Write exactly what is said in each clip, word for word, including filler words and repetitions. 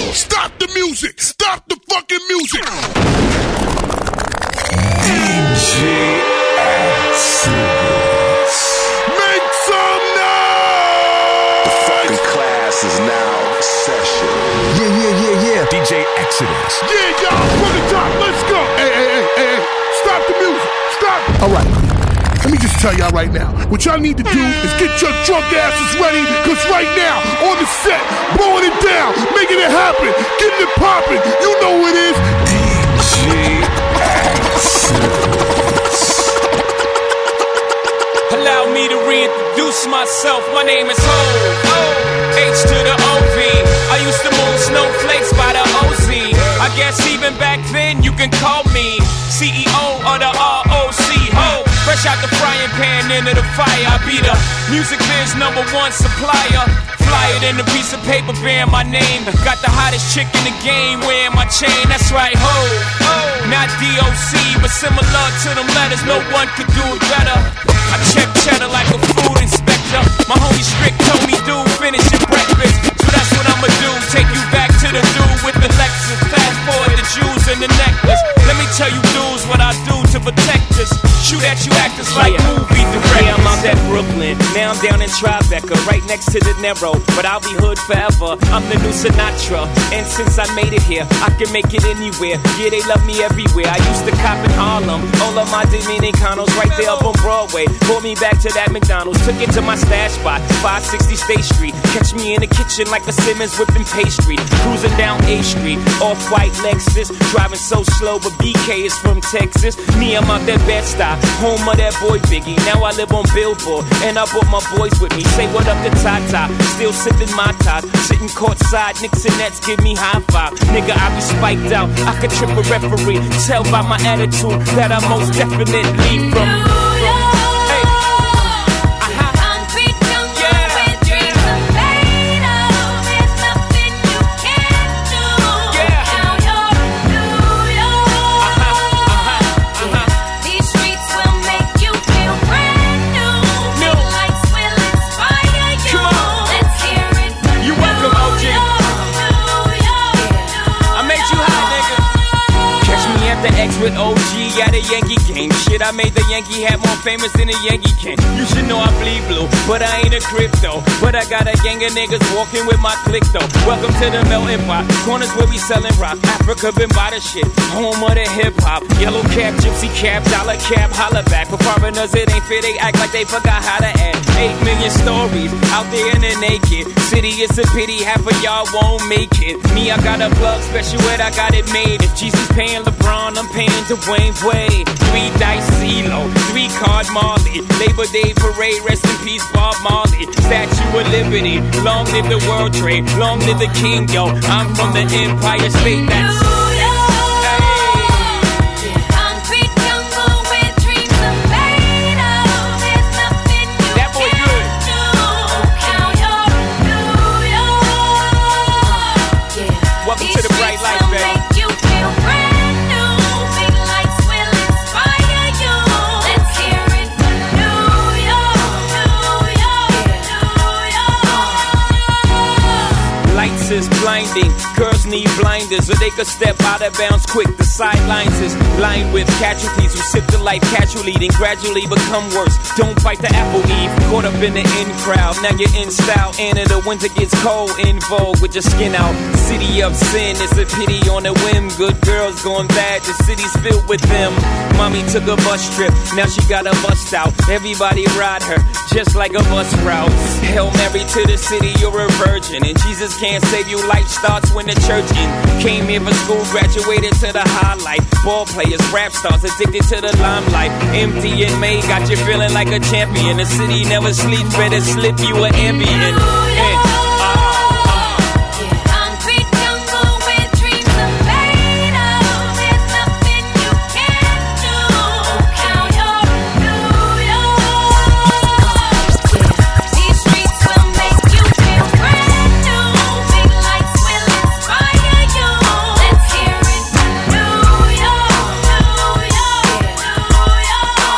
Stop the music! Stop the fucking music! D J Exodus. Make some noise! The fucking class is now in session. Yeah, yeah, yeah, yeah. D J Exodus. Yeah, y'all, from the top, let's go! Hey, hey, hey, hey, hey. Stop the music! Stop! Alright, let me just tell y'all right now. What y'all need to do is get your drunk asses ready, cause right now, on the set, blowing it down, making it happen, getting it popping. You know who it is. D J Exodus. Allow me to reintroduce myself. My name is Ho, H to the O V. I used to move snowflakes by the O Z. I guess even back then you can call me C E O of the R O C. Ho, fresh out the frying pan into the fire. I be the music biz number one supplier. Fly it in a piece of paper bearing my name. Got the hottest chick in the game wearing my chain. That's right, ho, not D O C, but similar to them letters. No one could do it better. I check cheddar like a food inspector. My homie Strick told me, dude, finish your breakfast. So that's what I'ma do. Take you back to the dude with the Lexus. Fast forward the jewels and the necklace. Let me tell you dudes what I do to protect us. Shoot at you actors like yeah. movie directors. Yeah, I'm out at Brooklyn. Now I'm down in Tribeca, right next to the Narrow. But I'll be hood forever. I'm the new Sinatra. And since I made it here, I can make it anywhere. Yeah, they love me everywhere. I used to cop in Harlem. All of my Dominicanos right there up on Broadway. Pulled me back to that McDonald's. Took it to my stash spot, five sixty State Street. Catch me in the kitchen like a Simmons whipping pastry. Cruising down A Street, off-white Lexus. Driving so slow, but B K is from Texas. Me, I'm out that Bed-Stuy, home of that boy Biggie. Now I live on Billboard, and I brought my boys with me. Say what up to Tata, still sipping my top. Sitting courtside, Knicks and Nets give me high five. Nigga, I be spiked out, I could trip a referee. Tell by my attitude that I most definitely from. With O G at a Yankee game. Shit, I made the Yankee hat more famous than a Yankee can. You should know I bleed blue, but I ain't a crypto. But I got a gang of niggas walking with my click though. Welcome to the melting pot. Corners where we selling rock. Africa been by the shit. Home of the hip hop. Yellow cap, gypsy cap, dollar cap, holla back. For foreigners it ain't fair. They act like they forgot how to act. Eight million stories out there in the naked city. It's a pity half of y'all won't make it. Me, I got a plug special ed. I got it made. If Jesus paying LeBron, I'm paying Dwayne Wade. Three dice CeeLo, three card Marley. Labor Day parade, rest in peace Bob Marley. Statue of Liberty, long live the World Trade, long live the King, yo. I'm from the Empire State. That's is blinding. Girls need blinders so they could step out of bounds quick. The sidelines is lined with casualties who sip the life casually, then gradually become worse. Don't bite the apple eve. Caught up in the in crowd. Now you're in style. And in the winter gets cold. In vogue with your skin out. City of sin. It's a pity on a whim. Good girls going bad. The city's filled with them. Mommy took a bus trip. Now she got a bust out. Everybody ride her just like a bus route. Hail Mary to the city. You're a virgin. And Jesus can't save you. Life starts when the church in. Came here for school, graduated to the highlight. Ball players, rap stars, addicted to the limelight. M D and May got you feeling like a champion. The city never sleeps, better slip you an ambient. And,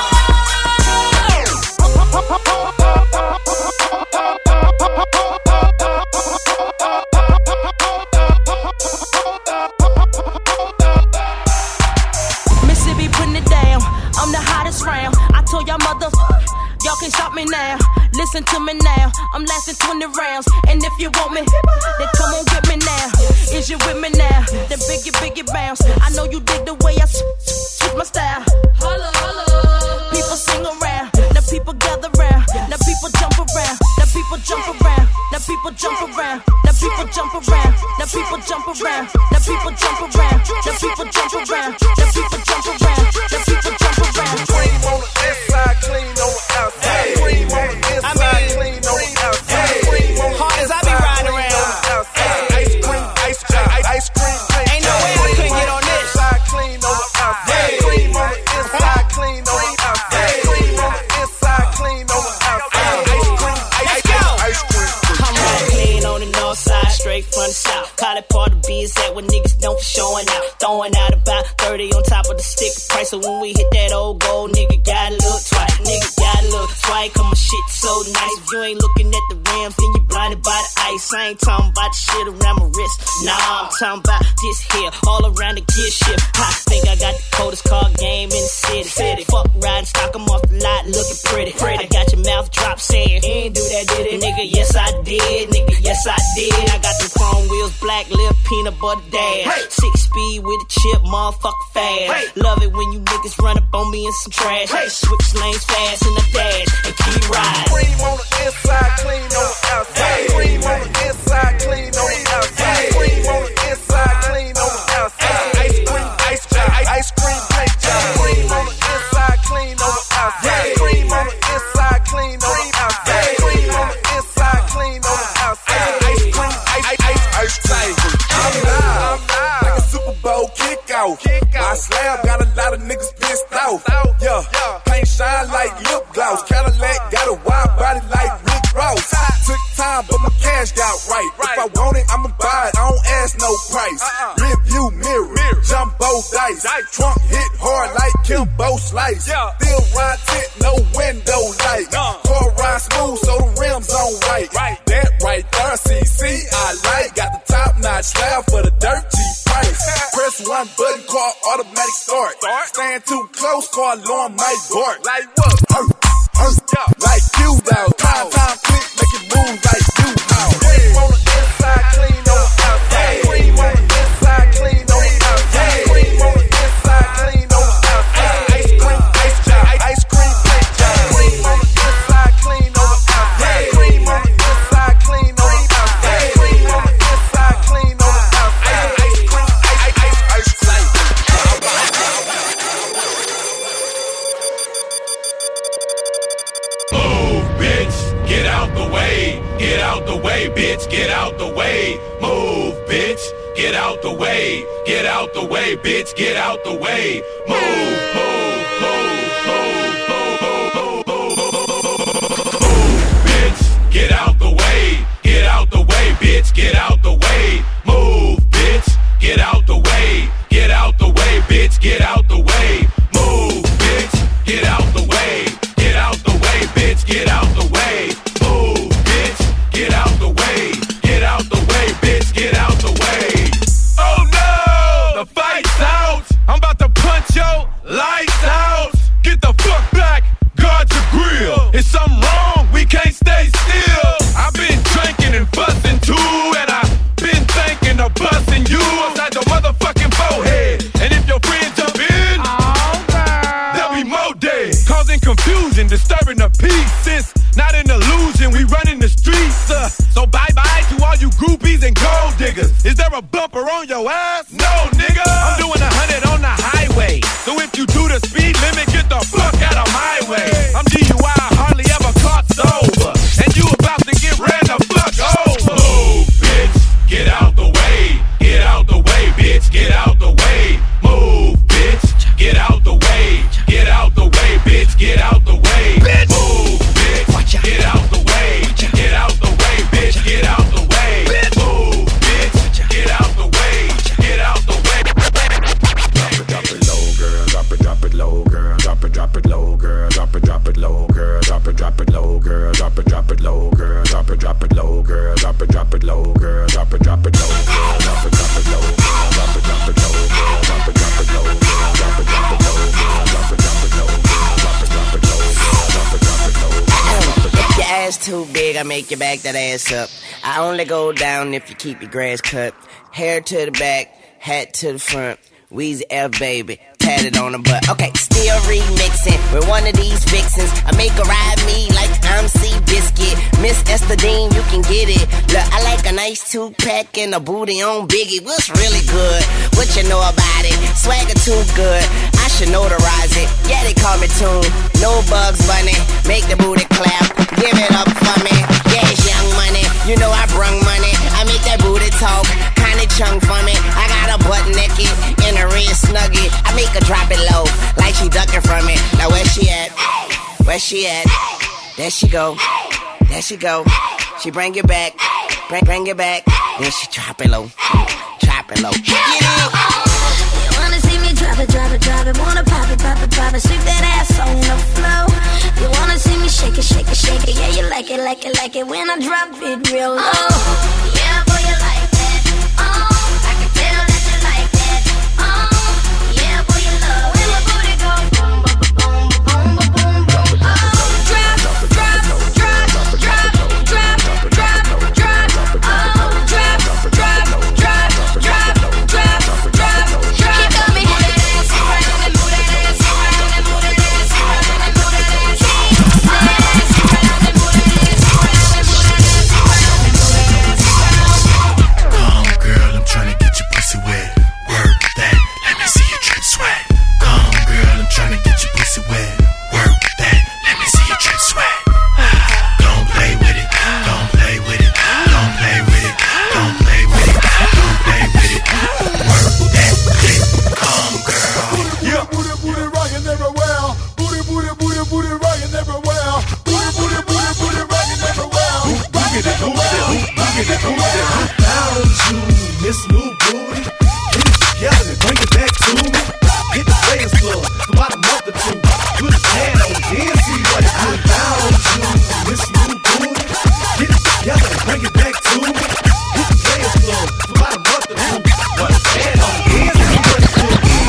Ha ha ha ha! listen to me now. I'm lasting twenty rounds. And if you want me, then come on get me now. Is you with me now? Then biggie, biggie bounce. I know you dig the way I switch my style. Holla, holla. People sing around. Now people gather round. Now people jump around. Now people jump around. Now people jump around. Now people jump around. Now people jump around. Now people jump around. Now people jump around. Now people jump around. Now people jump around. Cream on the inside, clean on the outside. Cream on the inside, clean on the outside. Cream on the Hard as I be riding around. Ice cream, ice cream, ice cream. Ain't no way I couldn't get on this. Inside, clean on the outside. Cream on the inside, clean on the outside. Cream on the inside, clean on the outside. Ice cream, ice cream, ice cream. I'm all clean on the north side, straight from the south. Call it part of B is that when niggas don't be showing out. Throwing out about thirty on top of the sticker price. So when we hit that old gold, nigga gotta look twice. Nigga gotta look twice, cause my shit so nice. If you ain't looking at the rims, then you blinded by the ice. I ain't talking about the shit around my wrist. Nah, I'm talking about this here, all around the gear shift. I think I got the coldest car game in the city. City. Fuck riding, stock 'em off the lot, looking pretty. pretty. I got your mouth drop saying, you ain't do that, did it? Nigga, yes I did. Nigga, yes I did. I got them chrome wheels, black lip, peanut butter dash. Hey. Six speed with a chip, motherfucker fast. Hey. Love it when you niggas run up on me in some trash. Hey. Switch lanes fast in the dash and keep riding. Cream on the inside, clean on the outside. Cream on the inside, clean on the outside. Cream on the inside, clean on the outside. Ice cream, ice cream, ice cream, paint job. Cream on the inside, clean on the outside. Cream on the inside, clean on the outside. Cream on the inside, clean on the outside. Ice cream, ice, ice, ice cream. I'm live, like a Super Bowl kickoff. My slab got a lot of niggas pissed off. Yeah, paint shine like lip gloss. Cadillac got a wide body like Rick Ross. Took time, but my cash got right. If I want it, I'ma buy it. I don't ask no price. Rear view mirror, jumbo dice. Trunk hit hard like Kimbo Slice. Still ride tent, no window light. Car ride smooth, so the rims on right. That right there, C C, I like. Got the top notch slab for the dirt cheap price. Press one button, car automatic start. Stand too close, car alarm might bark. Like what? Hurt, hurt, like you dog. Time, time, quick, make it move like you dog. Cream on the inside, clean on the outside. Cream on the inside, clean on the outside. Cream on the inside, clean on the outside. Ice cream, ice cream, ice cream, paint job. Cream on the inside, clean on the outside. Cream on the inside, clean on the outside. Cream on the inside, clean on the outside. Ice cream, ice, ice, ice cream. Move, bitch, get out the way. Get out the way, bitch, get out the way. Move, bitch, get out the way. Get out the way, bitch, get out the way. Move, move, move, move, move, move, move, move, move, bitch, get out the way. Get out the way, bitch, get out the way. Move, bitch, get out the way. Get out the way, bitch, get out the way. Move, bitch, get out the way. Get out the way, bitch, get out the way. Move, bitch, get out the way. Get out the way, bitch, get out the way. Oh no, the fight's out. I'm about to punch your lights out. Get the fuck back, guard your grill. Is something wrong? We can't stay still. I've been drinking and fussing too, and I've been thinking of busting you upside your motherfucking forehead. And if your friends jump in, there'll be more dead. Causing confusion, disturbing the peace. It's not an illusion, we running the streets. Uh, so bye-bye to all you groupies and gold diggers. Is there a bumper on your ass? No, nigga. I'm doing a hundred on the highway. So if you do the speed limit, get the fuck out of my way. I'm D U I, hardly ever caught sober. And you about to get ran the fuck over. Move, bitch, get out the way. Get out the way, bitch, get out the way. Move, bitch, get out the way. Get out the way, bitch, get out the way. Move, bitch, get out the way. Get out the way, bitch, get out the way. Move, bitch, get out the way. Get out the way. I make you back that ass up. I only go down if you keep your grass cut. Hair to the back, hat to the front. Weezy F baby, tatted on the butt. Okay, still remixing with one of these vixens. I make her ride me like I'm Seabiscuit. Miss Estadine, you can get it. Look, I like a nice two-pack and a booty on Biggie. What's really good? What you know about it? Swagger too good. I should notarize it. Yeah, they call me Tune. No Bugs Bunny. Make the booty clap. Give it up for me. Yeah, it's Young Money. You know I brung money. I make that booty talk. Kinda chunk for me. I got a butt naked in a red snuggie. I make her drop it low, like she ducking from it. Now where she at? Where she at? There she go. There she go. She bring it back. Bring, bring it back. Then she drop it low. Drop it low. Get it. You wanna see me drop it, drop it, drop it. Wanna pop it, pop it, pop it. Sweep that ass on the floor. You wanna see me shake it, shake it, shake it. Yeah, you like it, like it, like it. When I drop it real low. Yeah, boy, you like that. Oh, I can tell that you like that. Oh, yeah, boy, you love when my booty go boom, boom, boom, boom, boom, boom. Oh, drop, drop, drop, drop, drop, drop, drop, drop. Oh, drop, drop, drop, drop, drop, drop, drop. She got me move that ass around and move that ass around and move that ass around and move that ass around and move that ass around and move that ass around and move that ass around and move that ass around. Come, girl, I'm tryna get your pussy wet. Work that, let me see you drip sweat. Come, girl, I'm tryna get your pussy wet. Work that, let me see you drip sweat. Don't play with it, don't play with it, don't play with it, don't play with it, don't play with it. Work that dick, come, girl. Yeah, booty, booty, rockin' everywhere. Booty, booty, booty, booty, rockin' everywhere. Booty, booty, booty, booty, rockin' everywhere. Rockin' everywhere. Rockin' everywhere. Found you, Miss New Booty. Get it together and bring it back to me. Hit the players club, the bottom of the two. Put his hand on it, then see what it do. Found you, Miss New Booty. Get it together and bring it back to me. Hit the players club, the bottom of the two. Put his hand on it, then see what it do.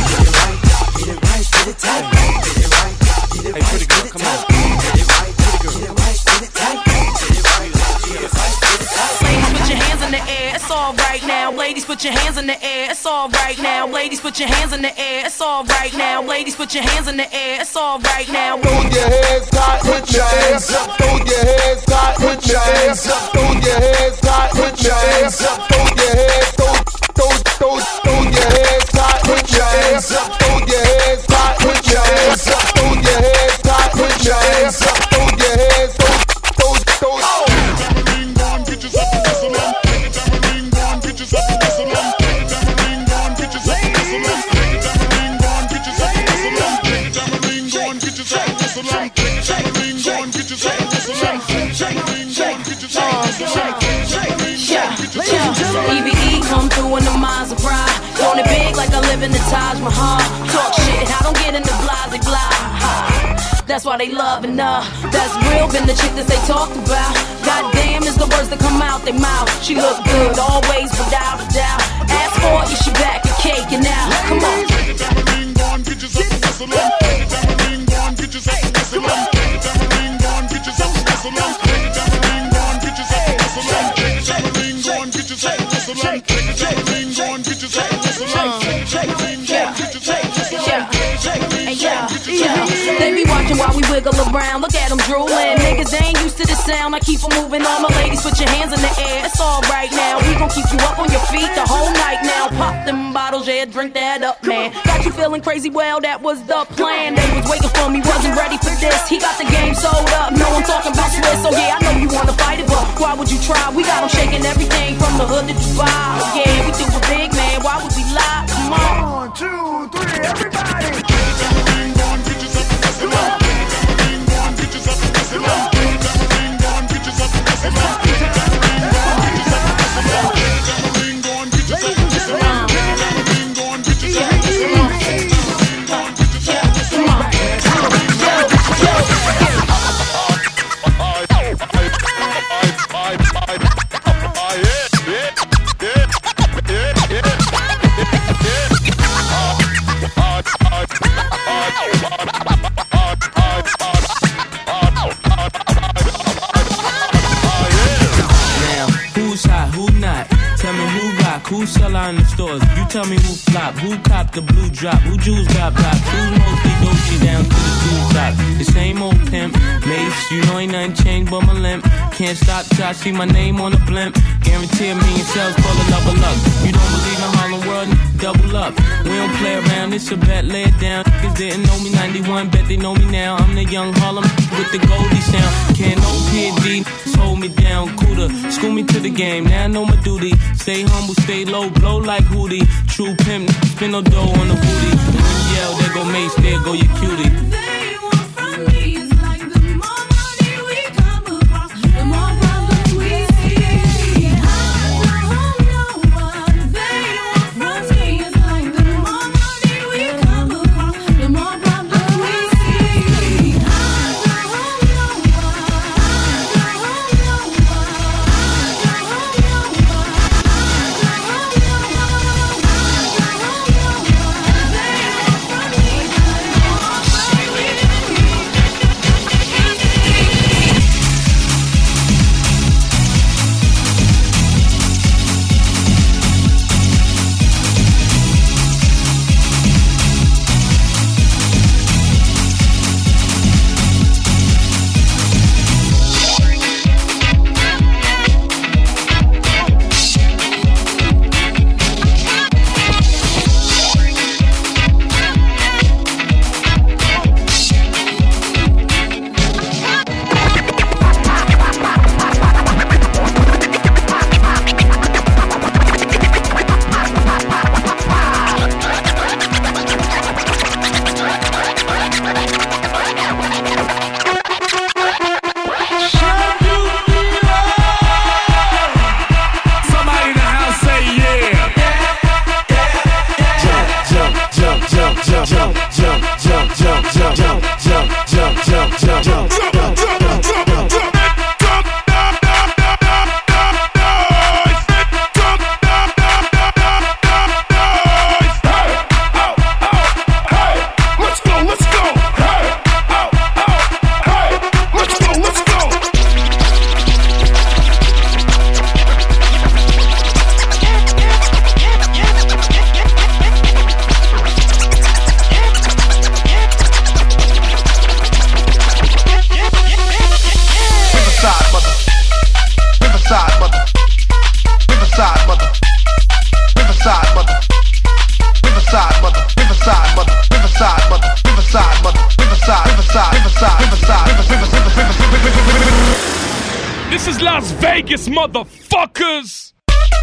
Get it right, get it tight. Get it right, get it right, get it tight. Get it right, get it right, get it tight. Get it right, get it right, get it tight. Ladies, put your hands in the air. It's all right now. Ladies, put your hands in the air. It's all right now. Ladies, put your hands in the air. It's all right now. Ladies, put your hands in the air. It's all right now. Throw your hands high, put your hands up. Throw your hands high, put your hands up. Throw your hands high, put your hands up. Throw your hands, throw, throw, throw, throw your hands high, put your hands up. Throw your hands high, put your hands up. Throw your hands high, put your hands up. Throw your hands, throw, throw, throw. Tambourine, go and get yourself a whistle on. Tambourine, go and get yourself a whistle on. Tambourine, go and get yourself a whistle on. Tambourine, go and get yourself a whistle on. Tambourine, go and get yourself a whistle on. Tambourine, go and get yourself a whistle on. Tambourine, go and get yourself a whistle on. E V E come through in the Maserati. Want it big like I live in the Taj Mahal. Talk shit, I don't get into blah blah blah. That's why they loving her. That's real, been the chick that they talked about. Goddamn is the words that come out their mouth. She look good, always without a doubt. Ask for it, yeah, she back and caking out. Come on. Tambourine, go and get yourself a whistle on. Tambourine, go and get yourself a whistle on. Tambourine, go and get yourself a whistle on. Tambourine, go and get yourself a whistle on. Tambourine, go and get yourself a whistle on. Tambourine, go and get yourself a whistle on. Tambourine, go and get yourself a whistle on. Hey, yeah, yeah. They be watching while we wiggle around. Look at them drooling. Niggas they ain't used to the sound. I keep them moving. All my ladies, put your hands in the air. It's all right now. We gon' keep you up on your feet the whole night now. Pop them bottles, yeah, drink that up, man. Got you feeling crazy? Well, that was the plan. They was waiting for me, wasn't ready for this. He got the game sold up. No, I'm talking about Swiss. So yeah, I know you wanna fight it, but why would you try? We got them shaking everything from the hood to Dubai. Yeah, we do it big, man. Why would we lie? Come on. One, two, three, everybody. Tambourine, go and get yourself a whistle on. Tambourine, go and get yourself a whistle on. Tambourine, go and get yourself a whistle on. Tambourine, go and get yourself a whistle on. Tambourine, go and get yourself a whistle on. Tambourine, go and get yourself a whistle on. Tambourine, go and get yourself a whistle on. Yeah, yeah, yeah. block? Who sell out in the stores? You tell me who flop, who cop the blue drop, who jewels got blocks, who's mostly Dolce down to the jewel top. The same old pimp, Mace, you know ain't nothing changed but my limp. Can't stop till I see my name on the blimp. Guarantee a million sales for the love of luck. You don't believe in Harlem World, double up. We don't play around, it's a bet, lay it down. Niggas didn't know me ninety-one, bet they know me now. I'm the young Harlem with the Goldie sound. Can't no P and D, hold me down, cooler. School me to the game, now I know my duty. Stay humble, stay low, blow like Hootie. True pimp, spin no dough on the booty. And when you yell, there go Mace, there go your cutie. This is Las Vegas, motherfuckers!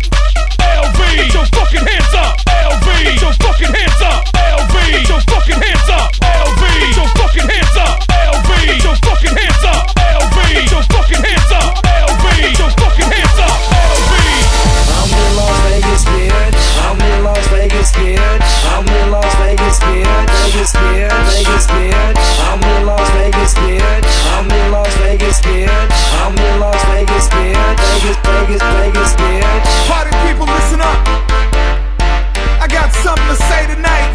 L V, get your fucking hands up! L V, get your fucking hands up! L V, get your fucking hands up! L V, get your fucking hands up! L V, get your fucking hands up! L V, get your fucking hands up! L V, get your fucking hands up! L V. I'm in Las Vegas, bitch. I'm in Las Vegas, bitch. I'm in Las Vegas, bitch. Vegas, bitch. Vegas, bitch. I'm in Las Vegas, bitch. I'm in Las Vegas, bitch. I'm in Las Vegas, bitch. Vegas, Vegas, Vegas, bitch. Party people, listen up. I got something to say tonight.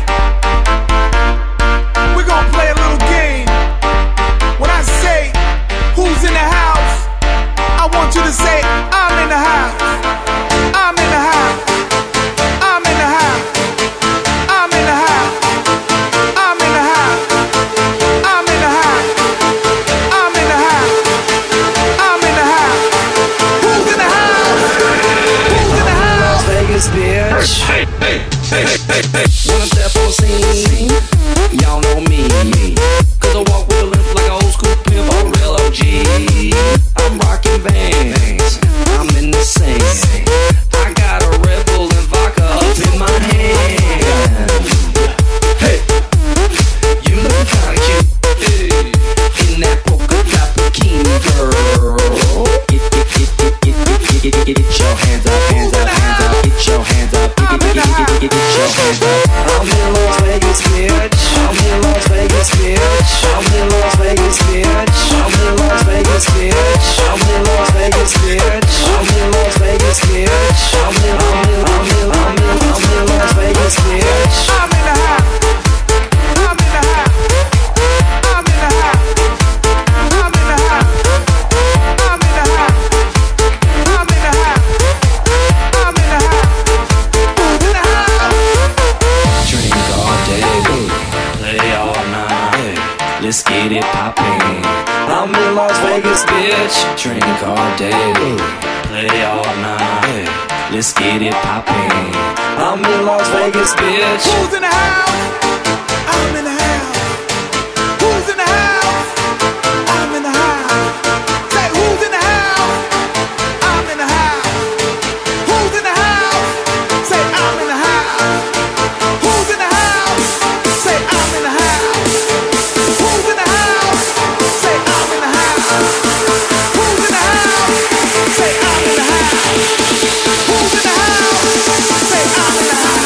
We're gonna play a little game. When I say who's in the house, I want you to say I'm in the house. I'm in the house. I'm in the house. I'm in the house. I'm in the house. I'm in the house. I'm in the house. I'm in the house. Who's in the house? Who's in the house? Las Vegas, bitch. Hey, hey, hey, hey, hey. When I step on scene, y'all know me. Cause I walk with a limp like an old school pimp, I'm real O G. I'm rocking Vans, I'm in the same. I got a Red Bull and vodka up in my hand. Hey, you look kinda cute, hey. In that polka dot bikini, girl. Get, get, get, get, get, get, get, get, get your hands up, hands up, hands up. Get your hands up, get, get, get, get, get, get your hands up. I'm in Las Vegas, bitch. I'm in Las Vegas, bitch. I'm in Las Vegas, bitch. I'm in Las Vegas, bitch. I'm in Las Vegas, bitch. I'm in Las Vegas, bitch. I'm in, I'm in, I'm in, I'm in, I'm in Las Vegas, bitch. I'm in the house. I'm in the house. I'm in the house. I'm in the house. I'm in the house. I'm in the house. I'm in the house. Vegas, bitch. Drink all day, play all night. Let's get it poppin'. I'm in Las Vegas, bitch. Who's in the house? I'm in the house. Who's in the house? I'm in the house. Say who's in the house? I'm in the house. Who's in the house? Say I'm in the house. Who's in the house? Say I'm in the house. Who's in the house? Say I'm in the house. Who's in the house? Say I'm in the house. Who's in the house? Say I'm in the house.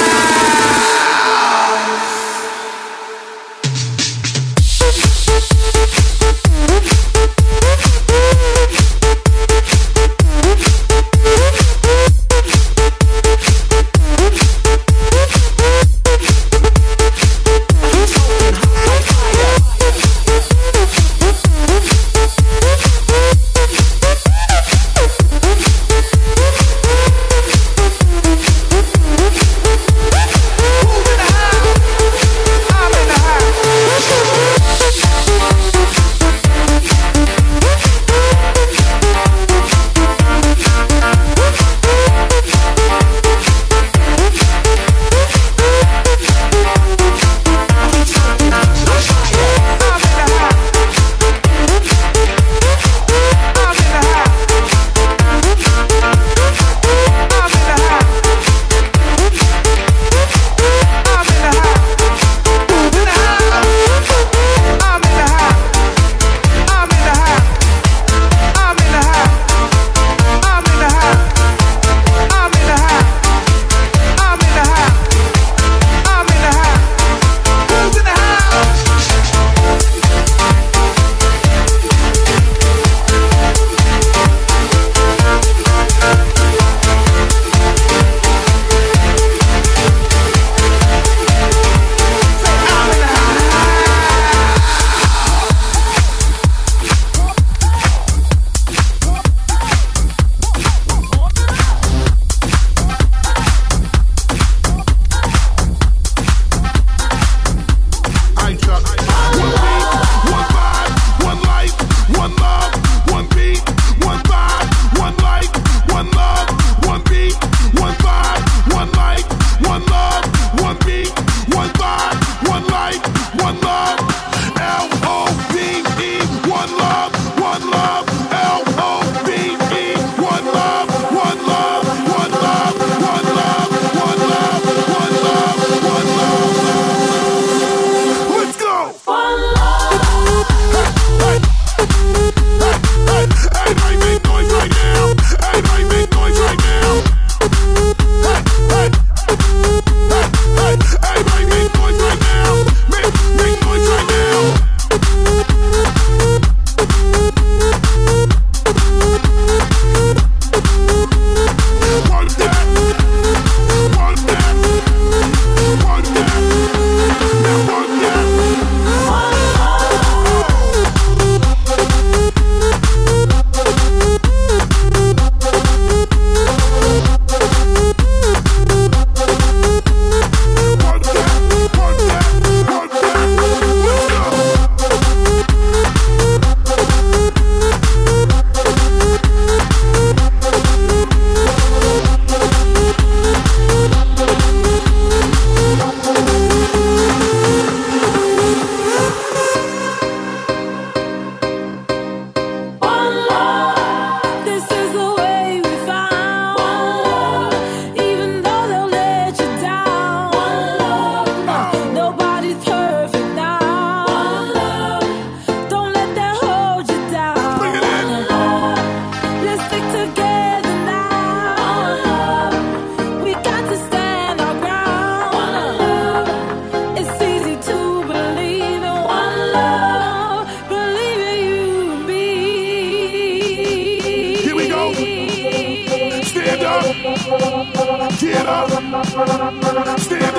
Get up, stand up, get up, stand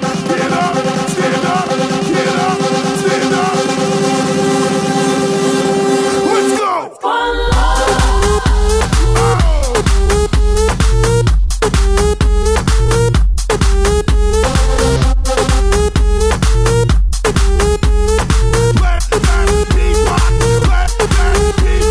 up, get up, stand up. Let's go. One love. Oh. Let that be rock. Let that be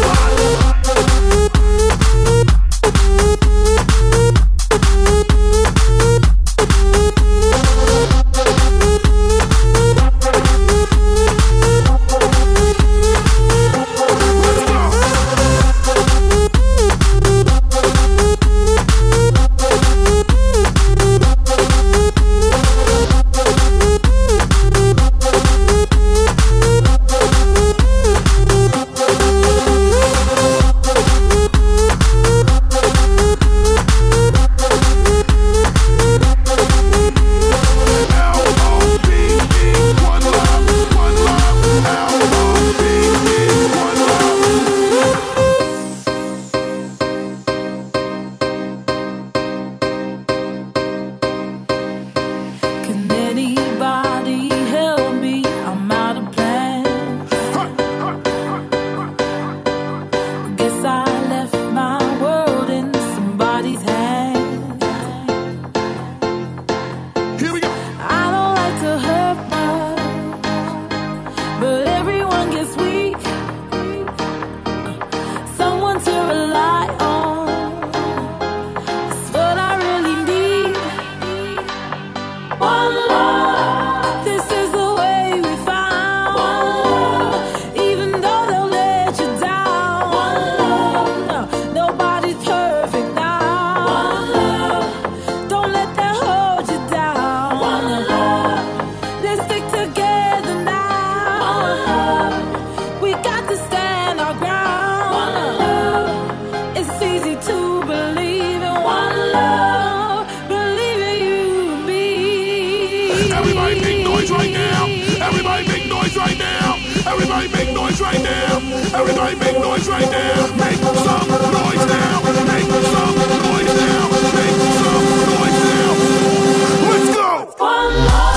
Everybody make noise right now. Everybody make noise right now. Everybody make noise right now. Everybody make noise right now. Make some noise now. Make some noise now. Make some noise now. Let's go. One more.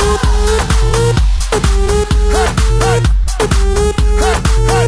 Hey, hey. Hey, hey.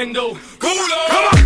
tremendo culo. Come on.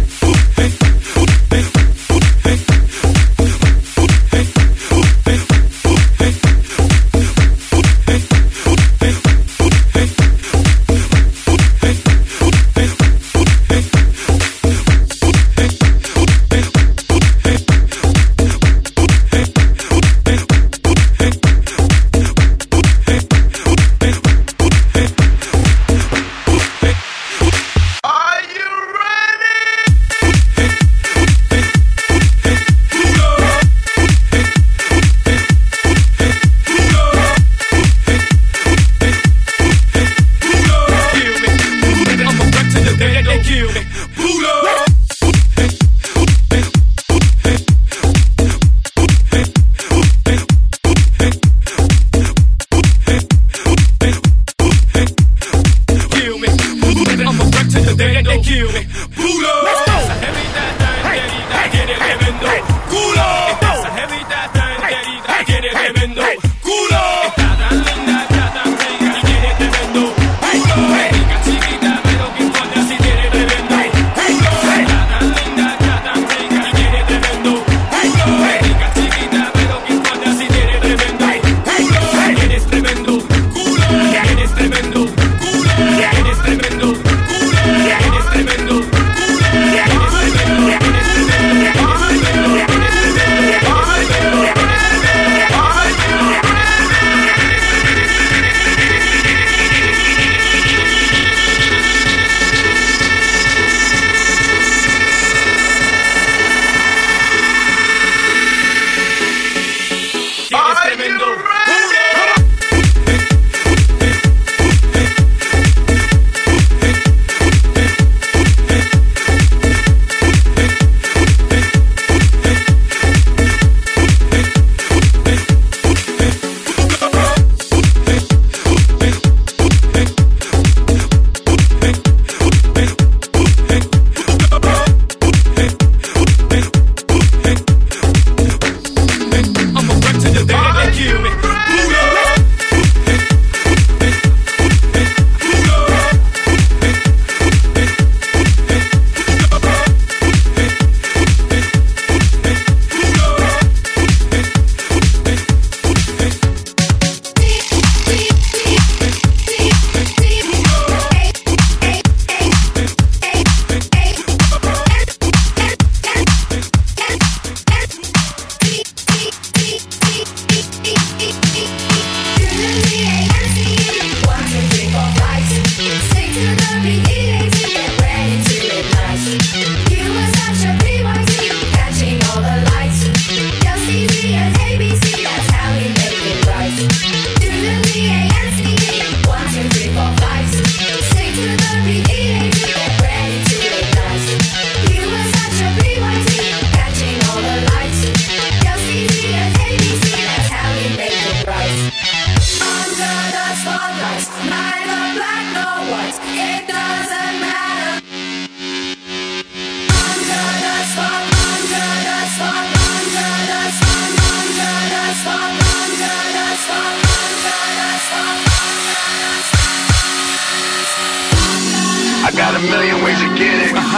Got a million ways to get it. Uh-huh.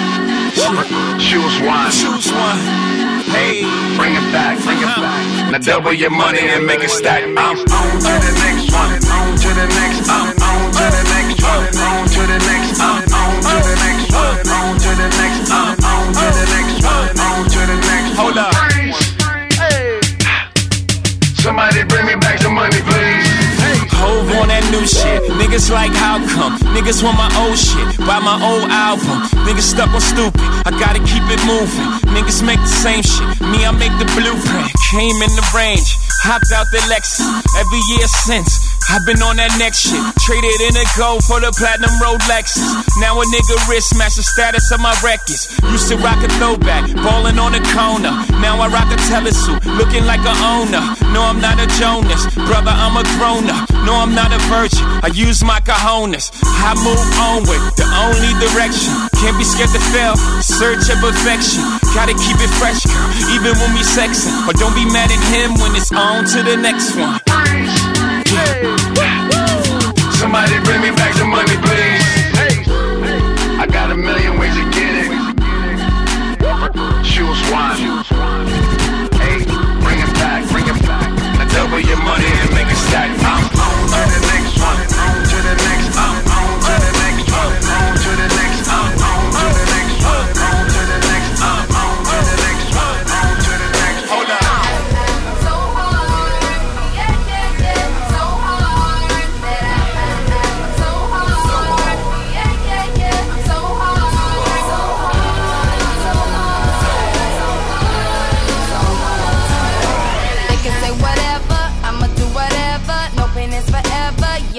Choose one. Choose one. Hey, bring it back, bring it back. Now double your money and make it stack. I'm on to the next one. On to the next. I'm on to the next one. On to the next. I'm on to the next one. On to the next. I'm on to the next one. On to the next. Hold up. Hey. Somebody bring me back some money, please. Hove on that new shit. Niggas like how come? Niggas want my old shit. Buy my old album. Niggas stuck on stupid. I gotta keep it moving. Niggas make the same shit. Me, I make the blueprint. Came in the range. Hopped out the Lexus. Every year since. I've been on that next shit. Traded in a gold for the platinum road Lexus. Now a nigga wrist match the status of my records. Used to rock a throwback, ballin' on a corner. Now I rock a telesuit, looking like a owner. No, I'm not a Jonas, brother, I'm a grown-up. No, I'm not a virgin, I use my cojones. I move onward, the only direction. Can't be scared to fail, search of perfection. Gotta keep it fresh, girl, even when we sexin'. Or don't be mad at him when it's on to the next one. Somebody bring me back some money, please. I got a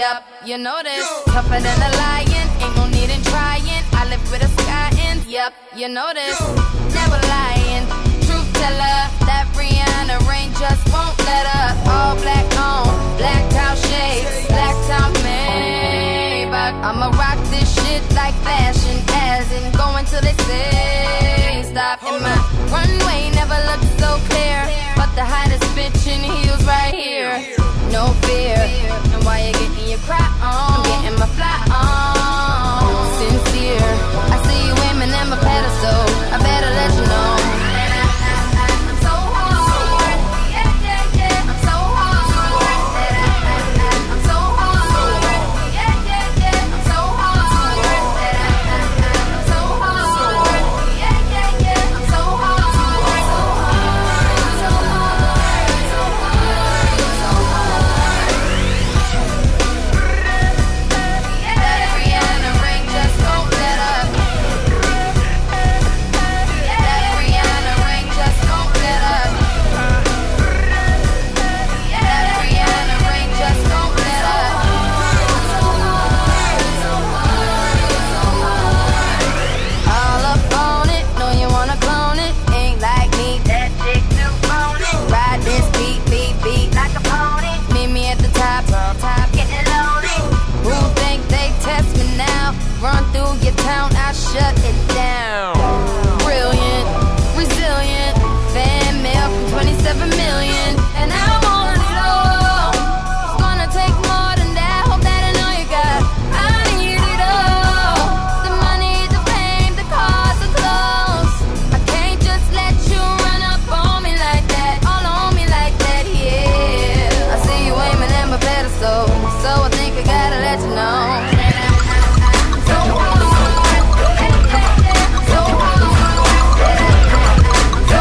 Yep, you know this. Tougher than a lion, ain't no need in trying. I live with a sky in. Yep, you know this. Never lying. Truth teller, that Rihanna rain just won't let up. All black on, black out shades, black out Maybach. I'ma rock this shit like fashion, as in going till they say stop. And my runway never looked so clear, but the hottest bitch in heels right here. No fear, and while you're getting your cry on, I'm getting my fly on. Sincere, I see you aiming at my pedestal, I better let you know. I'm so hard, yeah, yeah, yeah, I'm so hard. I'm so hard, yeah, yeah, yeah, I'm so hard. I'm so hard, yeah, yeah, yeah, I'm so hard. So hard, so hard, so hard, so hard. That Rihanna ring just won't let up. That Rihanna ring just won't let up. That Rihanna ring just won't let up. So hard, so hard, so hard. All up on it, know you wanna clone it. Ain't like me, that chick too phony. Ride this beat, beat, beat like a pony. Meet me at the top, top, getting lonely. Who think they test me now? Run through your town, I shut it down. Brilliant, resilient, fan mail from twenty-seven million, and I want it all. It's gonna take more than that. Hope that I know you got. I need it all. The money, the fame, the cars, the clothes. I can't just let you run up on me like that, all on me like that. Yeah, I see you aiming at my pedestal, so I think I gotta let you know. So hard, so hard, so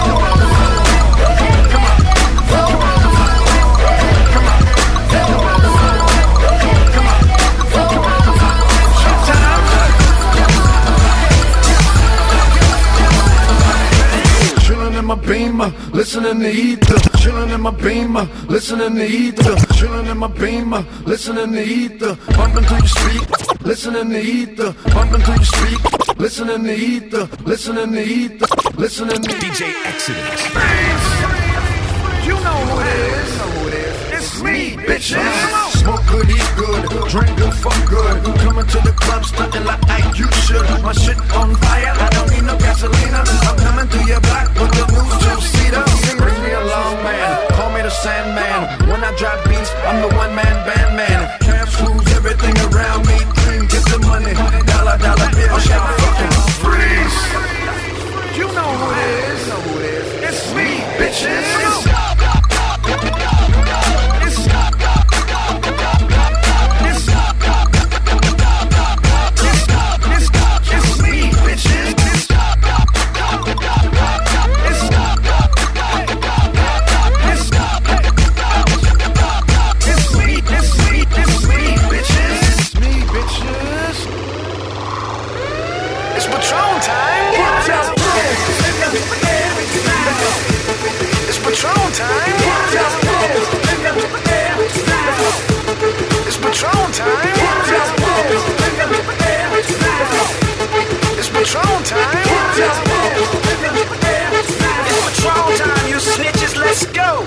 Chillin' in my beamer, listening to ether. Chillin' in my beamer, listening to ether. Chillin' in my beamer, listening to ether. Bumping to your speak, listening to ether. Bumping to your speak, listening to ether. Listening to ether. Listening to D J Exodus. You know who it is. It's me, bitches. Smoke good, eat good, drink good, fuck good. Coming to the club, stunting like Ike, you should. My shit on fire, I don't need no gasolina. I'm coming through your block with the new two-seater. Bring me along, man, call me the Sandman. When I drop beats, I'm the one-man band, man. Cash rules everything around me. Dream, get the money, dollar, dollar bill, shout fucking freeze. You know who it is. It's me, bitches. Patron time. It's Patron time. It's Patron time. It's Patron time, you snitches, let's go.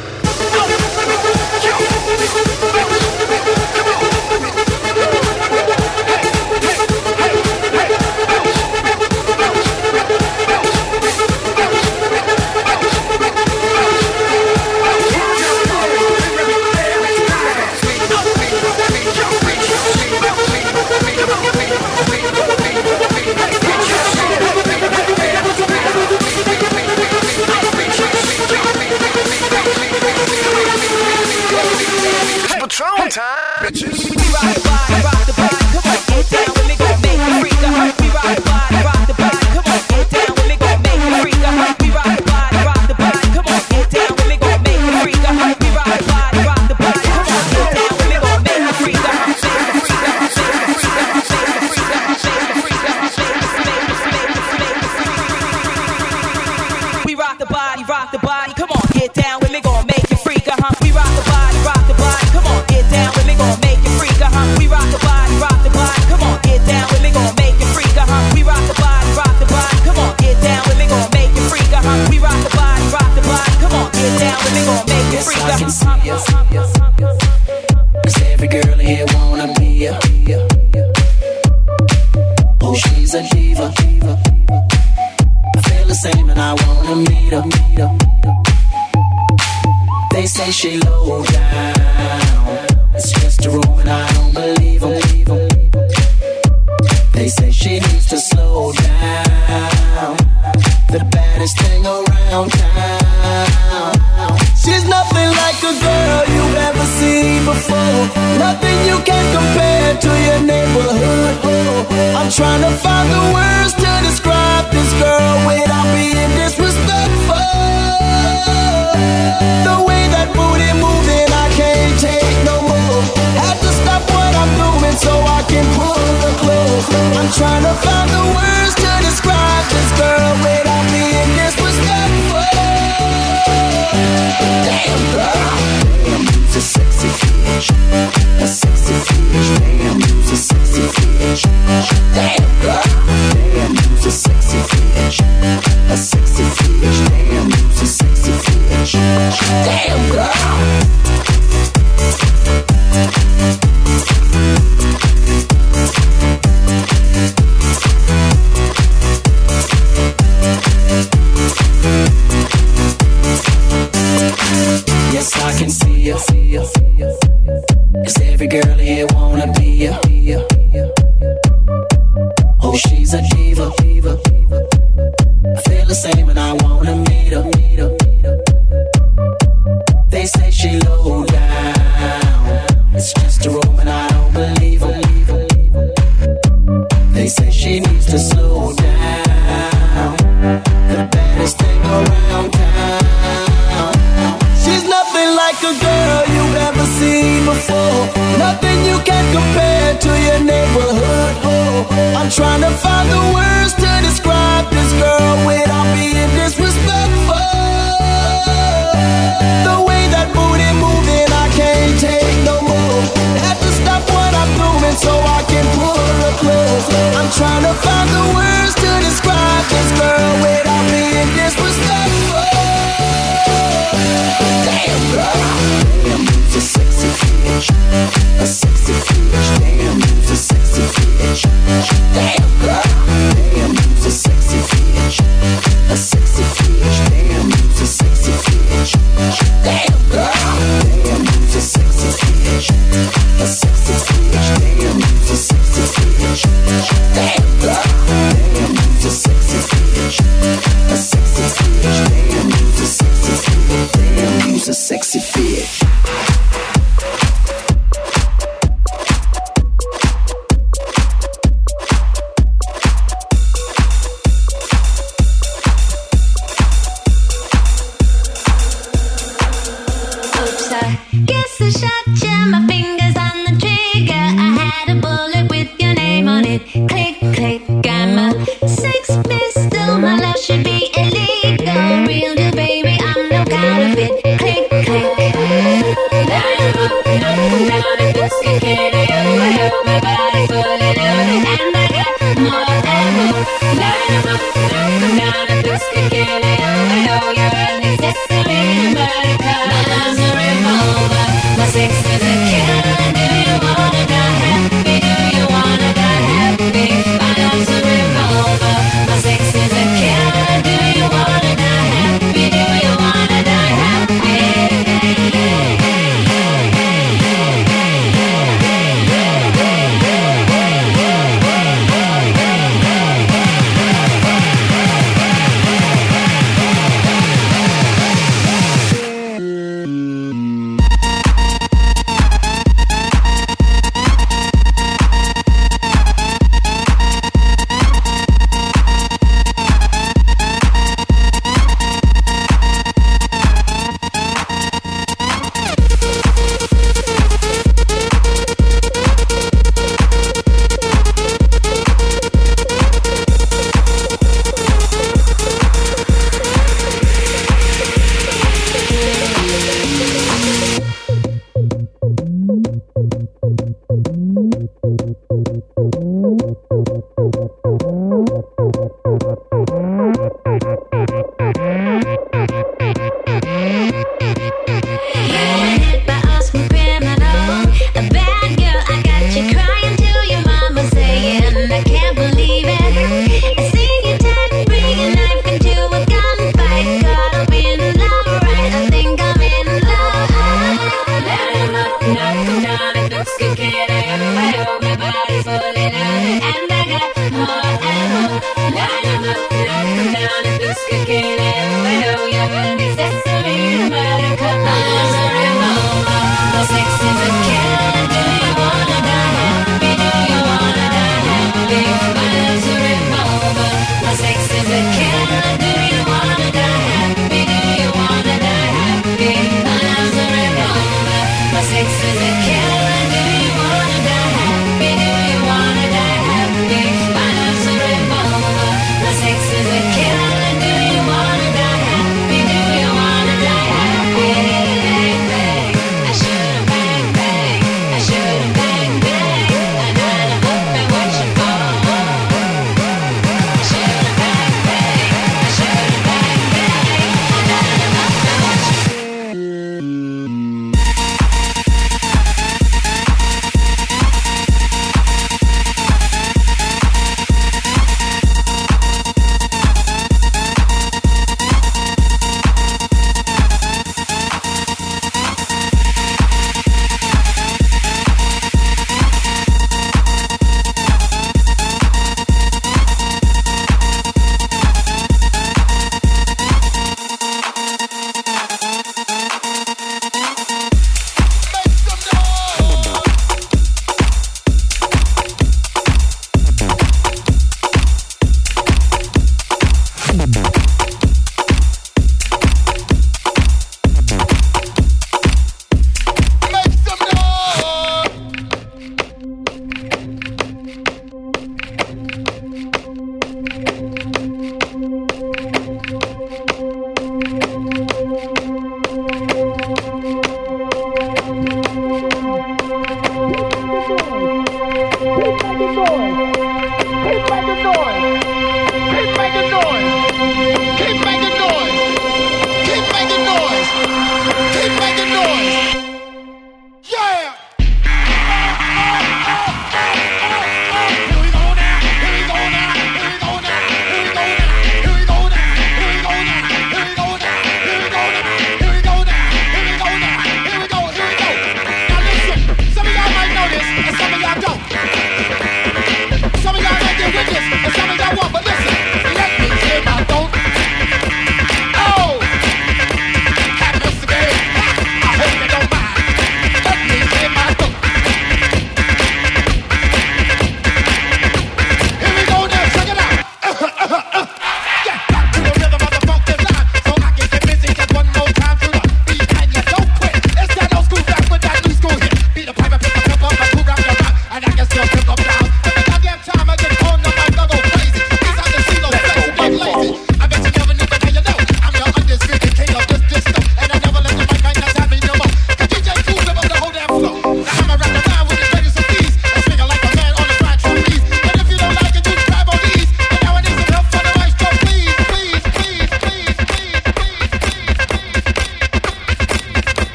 the same and I wanna meet her. Meet her. They say she low down. It's just a room and I don't believe them. They say she needs to slow down. The baddest thing around town. She's nothing like a girl you've ever seen before. Nothing you can compare to your neighborhood. I'm trying to find the words to describe this girl without being disrespectful. The way that booty moving, I can't take no more. Had to stop what I'm doing so I can pull her close. I'm trying to find the words to describe this girl without being disrespectful. Damn girl, damn, you's a sexy bitch, a sexy bitch. Damn, you's a sexy bitch. Damn girl, damn, you's a sexy bitch, a sexy bitch. Damn, you's a sexy bitch. Damn girl. Yes, I can see ya, see ya, see ya. 'Cause every girl here wanna be ya. Oh, she's a diva, diva. I feel the same and I wanna meet her, meet her. They say she low down. It's just a room and I don't believe her. They say she needs to slow down. The baddest thing around town. She's nothing like a girl you've ever seen before. Nothing you can compare to your neighborhood. I'm trying to find the words to describe this girl without being disrespectful. The way that booty moving, I can't take no more. Had to stop what I'm doing so I can pull her close. I'm trying to find the words to describe this girl without being disrespectful. Damn girl, damn, you's a sexy bitch, a sexy bitch. Damn, you's a sexy bitch. Damn girl, damn, you's a sexy bitch, a sexy bitch. Damn, you's a sexy bitch. Damn girl, damn, you's a sexy bitch, a sexy bitch. Damn, you's a sexy bitch. Damn girl, damn, you's a sexy bitch, a sexy bitch. Damn, you's a sexy bitch. Damn, you's a sexy bitch. Oops, I guess I shot you. My fingers on the trigger. I had a bullet with your name on it. Click, click, got my sex pistol. My love should be illegal. Real deal, baby, I'm no counterfeit. Click, click. Line 'em up, knock 'em down, and this can get you. I know my body's fully loaded, and I got more ammo. Line 'em up, knock 'em down, and this can get you. I know you're unnecessary, but it comes. My love's a revolver, my sex is a killer. Do you wanna die happy? Do you wanna die happy? My love's a revolver. revolver. Get up and down and just kicking it. Well, you will be sesame, no matter cut. I'm a revolver. My sex is a killer. Do you wanna die happy? Do you wanna die happy? Mine's a revolver. My sex is a killer. Do you wanna die happy? Do you wanna die happy? Mine's a revolver. My sex is a killer. Do you wanna die happy? Do you wanna die happy? Mine's a revolver. My sex is a killer. Do you wanna die happy? Do you wanna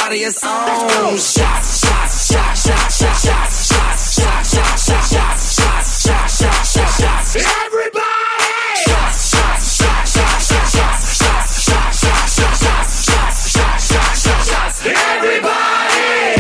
everybody is on. Shots, shots, shots, shots, shots, shots, shots, shots, shots, shots, shots, shots, shots, shots, shots, shots. Everybody! Shots, shots, shots, shots, shots, shots, shots, shots, shots, shots, shots, shots, shots, shots, shots, shots. Everybody!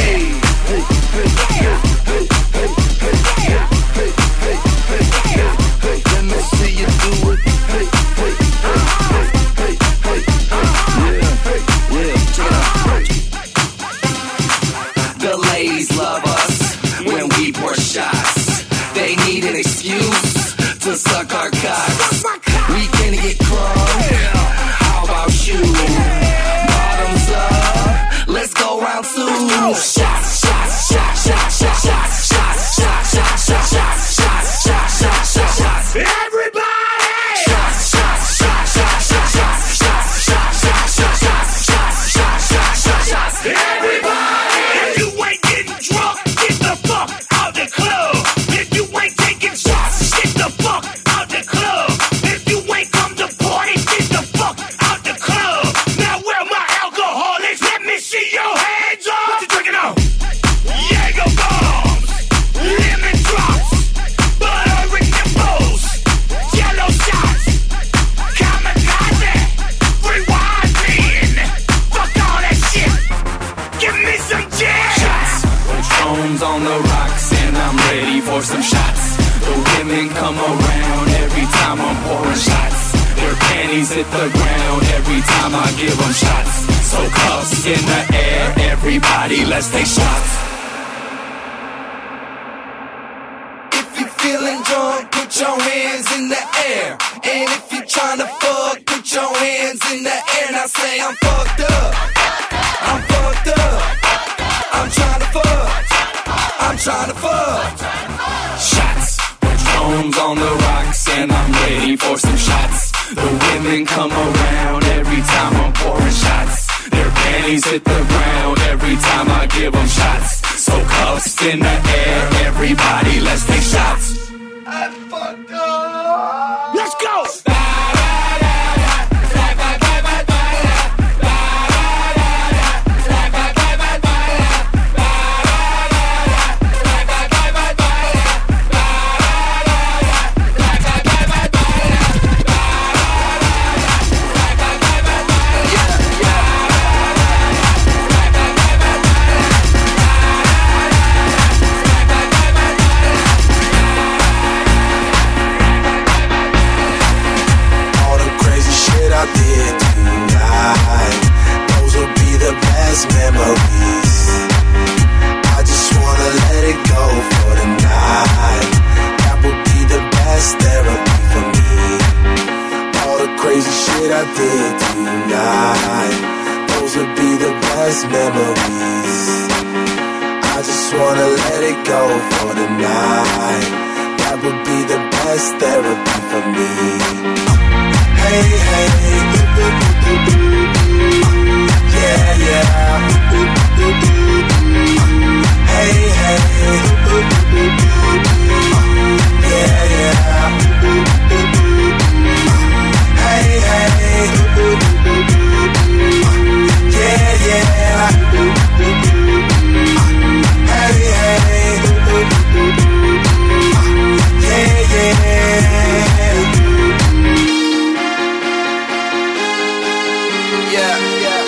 Let me see you do it. Hey, hey, hey, hey, hey, hey, yeah, yeah, check it out. The ladies love us when we pour shots. They need an excuse to suck our cocks. We can get crunk. How about you? Bottoms up. Let's go round two. Shots, shots, shots, shots, shots, shots, shots, shots, shots, shots, shots, shots, shots, shots, shots, shots. Everybody! Shots, shots, shots, shots, shots, shots, shots, shots, shots, shots, shots, shots, shots, shots, shots, shots. Everybody! If you ain't getting drunk, get the fuck out the club. If you ain't taking shots, get the fuck out the club. If you ain't come to party, get the fuck out the club. Now where my alcoholics? Let me see your hands up. What you drinking on? Jaeger bombs, lemon drops, butter in your bowls, yellow shots, kamikaze, rewind in. Fuck all that shit. Give me some jazz. Shots, Patron's on the rocks, and I'm ready for some shots. The women come around every time I'm pouring shots. Their panties hit the ground every time I give them shots. So cuffs in the air, everybody, let's take shots. If you feeling drunk, put your hands in the air. And if you tryna fuck, put your hands in the air. Now say I'm fucked up. I'm fucked up. I'm tryna fuck. I'm tryna fuck. Shots. Patron's on the rocks, and I'm ready for some shots. The women come around every time I'm pouring shots. Their panties hit the ground every time I give them shots. So cuffs in the air, everybody, let's take shots. I fucked up. Let's go. Memories. I just wanna let it go for the night. That would be the best therapy for me. All the crazy shit I did tonight, those would be the best memories. I just wanna let it go for the night. That would be the best therapy for me. Hey, hey. Yeah, yeah. Hey, hey. Yeah, yeah. Hey, hey. Yeah, yeah. Hey, hey. Yeah, yeah. Yeah, yeah.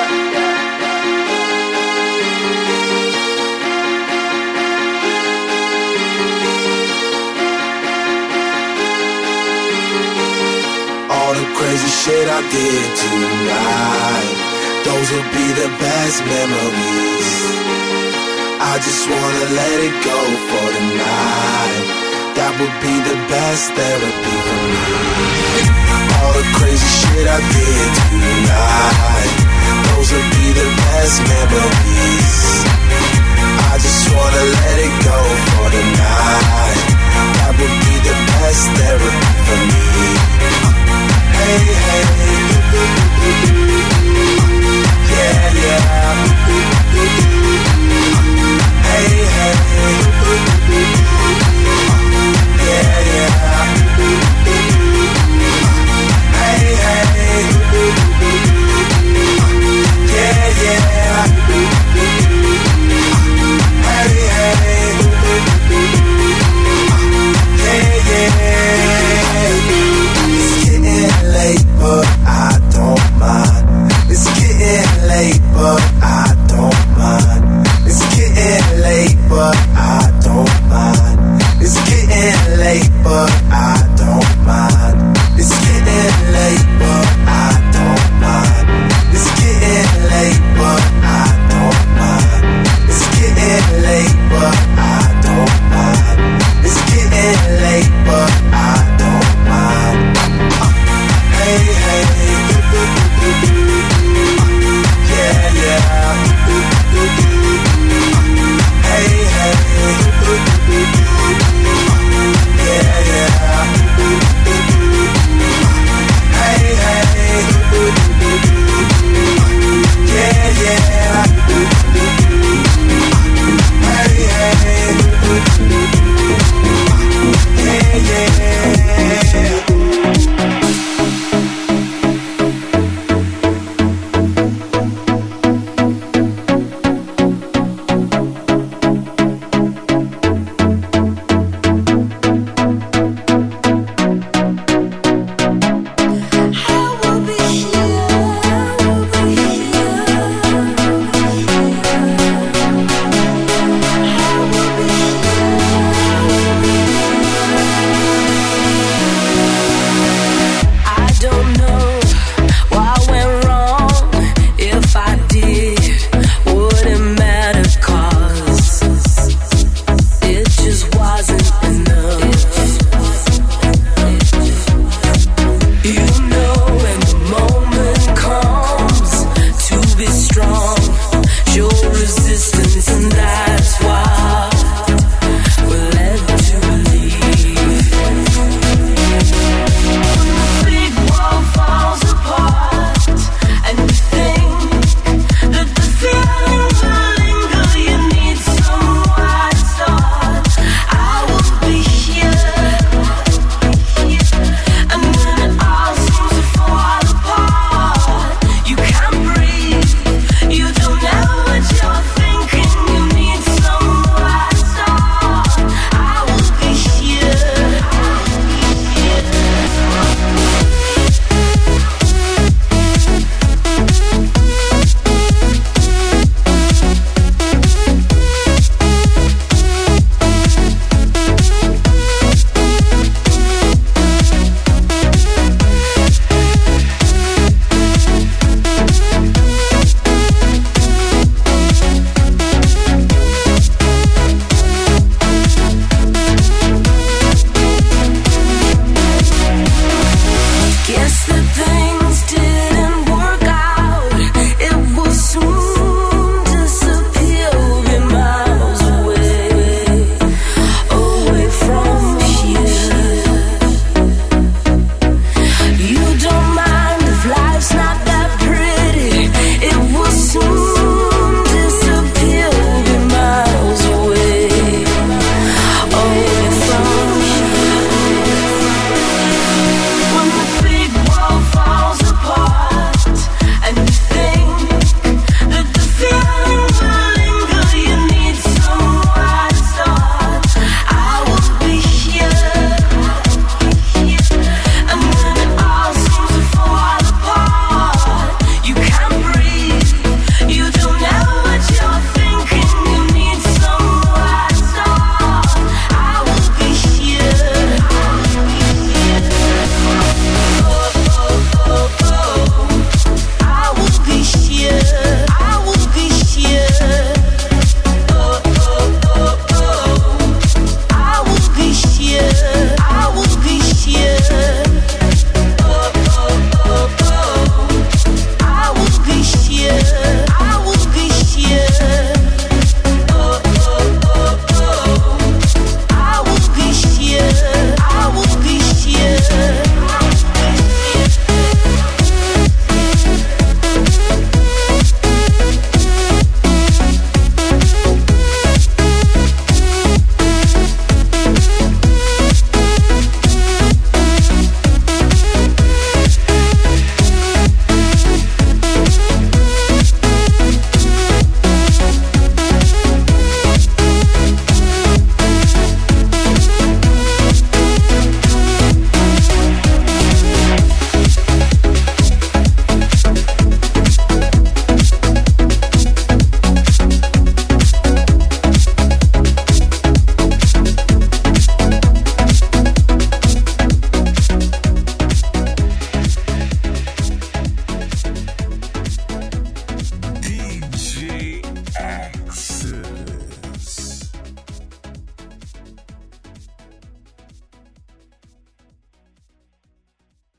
All the crazy shit I did tonight, those will be the best memories. I just wanna let it go for the night. That would be the best therapy for me. All the crazy shit I did tonight, those will be the best memories.